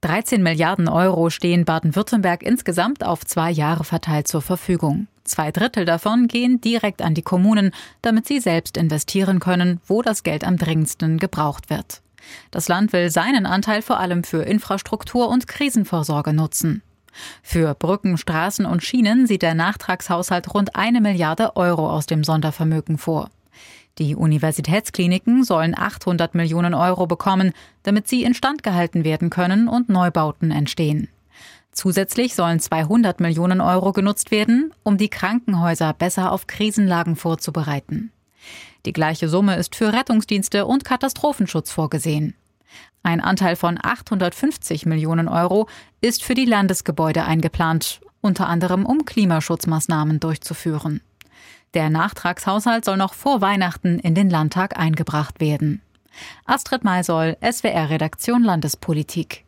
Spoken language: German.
13 Milliarden Euro stehen Baden-Württemberg insgesamt auf 2 Jahre verteilt zur Verfügung. 2/3 davon gehen direkt an die Kommunen, damit sie selbst investieren können, wo das Geld am dringendsten gebraucht wird. Das Land will seinen Anteil vor allem für Infrastruktur und Krisenvorsorge nutzen. Für Brücken, Straßen und Schienen sieht der Nachtragshaushalt rund 1 Milliarde Euro aus dem Sondervermögen vor. Die Universitätskliniken sollen 800 Millionen Euro bekommen, damit sie instand gehalten werden können und Neubauten entstehen. Zusätzlich sollen 200 Millionen Euro genutzt werden, um die Krankenhäuser besser auf Krisenlagen vorzubereiten. Die gleiche Summe ist für Rettungsdienste und Katastrophenschutz vorgesehen. Ein Anteil von 850 Millionen Euro ist für die Landesgebäude eingeplant, unter anderem um Klimaschutzmaßnahmen durchzuführen. Der Nachtragshaushalt soll noch vor Weihnachten in den Landtag eingebracht werden. Astrid Maisoll, SWR-Redaktion Landespolitik.